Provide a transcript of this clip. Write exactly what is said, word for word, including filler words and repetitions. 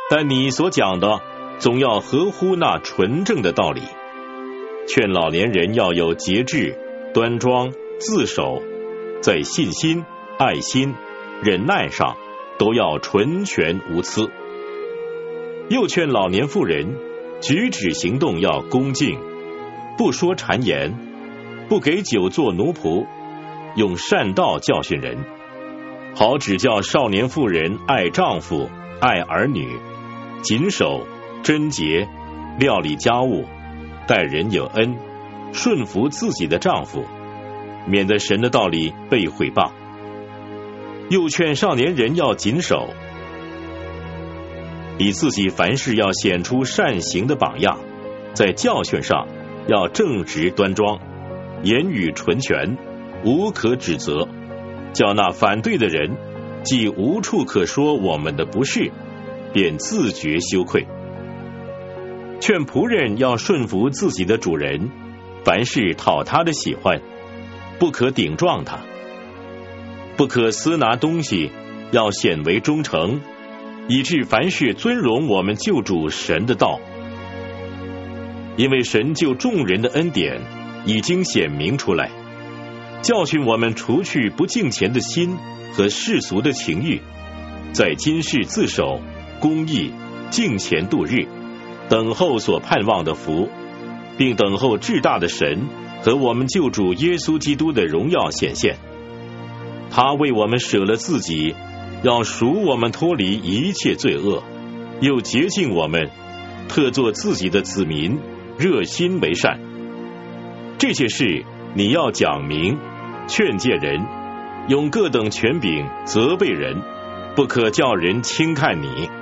但你所讲的总要合乎那纯正的道理。劝老年人要有节制、端庄、自守，在信心、爱心、忍耐上都要纯全无疵。又劝老年妇人举止行动要恭敬，不说谗言，不给酒做奴仆，用善道教训人，好指教少年妇人爱丈夫、爱儿女，谨守、贞洁，料理家务，待人有恩，顺服自己的丈夫，免得神的道理被毁谤。又劝少年人要谨守，以自己凡事要显出善行的榜样，在教训上要正直端庄，言语纯全，无可指责，叫那反对的人既无处可说我们的不是，便自觉羞愧。劝仆人要顺服自己的主人，凡事讨他的喜欢，不可顶撞他，不可私拿东西，要显为忠诚，以致凡事尊荣我们救主神的道。因为神救众人的恩典已经显明出来，教训我们除去不敬虔的心和世俗的情欲，在今世自守、公义、敬虔度日，等候所盼望的福，并等候至大的神和我们救主耶稣基督的荣耀显现。他为我们舍了自己，要赎我们脱离一切罪恶，又洁净我们，特作自己的子民，热心为善。这些事你要讲明，劝诫人，用各等权柄责备人，不可叫人轻看你。